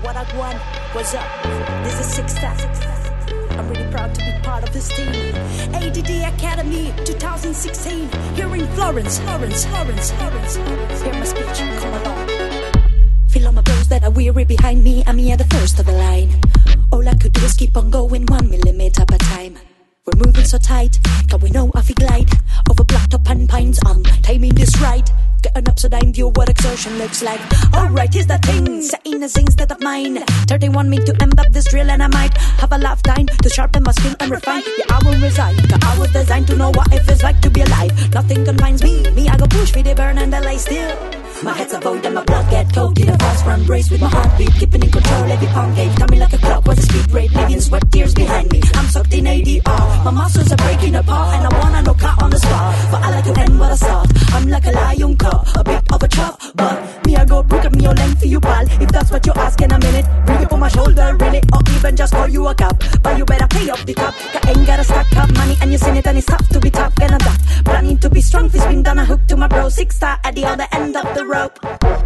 what I want. What's up? This is Six Stack. I'm really proud to be part of this team. ADD Academy 2016. Here in Florence. Hear my speech, come along. Feel all my bros that are weary behind me. I'm here the first of the line. All I could do is keep on going 1 millimeter at a time. We're moving so tight, can we know if we glide over blacktop and pines? Timing this right. Get an upside down view of what exertion looks like. Alright, here's the thing, saying a things that of mine. 31 me to end up this drill, and I might have a lifetime to sharpen my skin and refine. Yeah, I will resign, cause I was designed to know what it feels like to be alive. Nothing confines me, I go push for the burn and the lay still. My head's a void and my blood get cold. In a fast run race with my heartbeat, keeping in control every pound gauge. Tell me like a clock, what's the speed rate? Leaving sweat tears behind me. I'm sucked in ADR. My muscles are breaking apart, and I wanna knock out on the spot. But I like to end what I start. I'm like a lion caught, a bit of a chop. But me, I go break up me your length for you, pal. If that's what you're asking, a minute. Bring it on my shoulder, really, or even just call you a cup. But you better pay off the top. I ain't gotta stack up money, and you seen it, and it's tough to be tough. And I'm tough, but I need to be strong. Fist been done a hook to my bro. Six Star at the other end of the rope.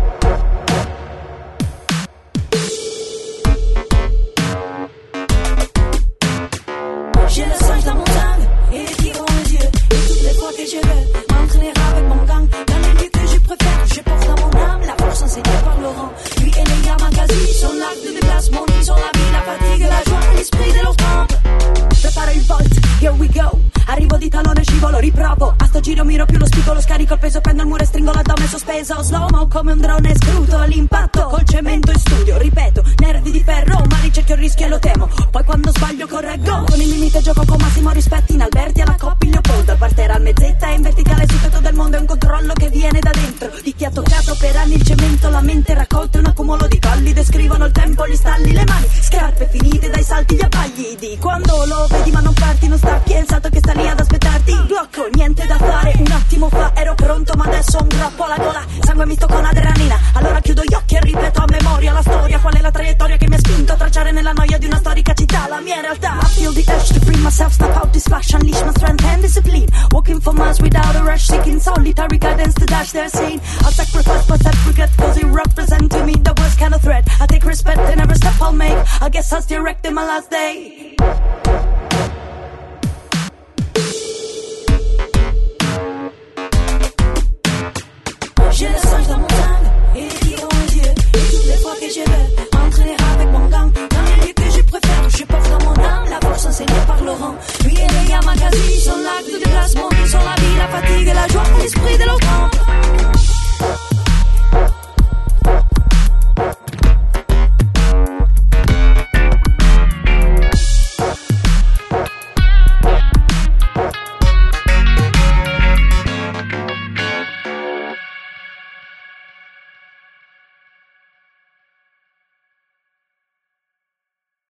J'ai le singe dans mon dingue et les tigres dans les yeux. Et toutes les fois que je veux m'entraîner avec mon gang dans les lieux que je préfère, je porte dans mon âme la force enseignée par Laurent. Lui et les Yamakasi, son acte de déplacement, ils sont la vie, la fatigue, la joie, l'esprit de leur temple. Prepara il volt, here we go. Arrivo di talone, scivolo, riprovo. A sto giro miro più lo spigolo, scarico il peso, prendo il muro e stringo l'addome sospeso. Slow-mo come un drone, scruto all'impatto col cemento in studio, ripeto, nervi di ferro, ma ricerchio il rischio e lo temo. Poi quando sbaglio correggo, con il limite gioco con massimo rispetto. In Alberti alla Coppi il Leopoldo, al parterre al mezzetta e in verticale sul tetto del mondo. È un controllo che viene da dentro di chi ha toccato per anni il cemento. La mente raccolta un accumulo di colli, descrivono il tempo, gli stalli, le mani, scarpe finite dai salti, gli abbagli di quando lo vedi ma non parti, non stacchi, è il salto che sta lì ad aspettarti. Blocco, niente da fare, un attimo fa ero pronto ma adesso ho un groppo alla gola, sangue misto con adrenalina. Allora chiudo gli occhi e ripeto a memoria la storia, qual è la traiettoria che mi ha spinto a tracciare nella noia di una storica città la mia realtà. I feel the urge to free myself, snap out this flash, unleash my strength and discipline. Walking for miles without a rush, seeking solitary guidance to dash their scene. I'll sacrifice my self-regret cause it represents to me the worst kind of threat. I take respect in every step I'll make, I guess I'll still wreck in my last day.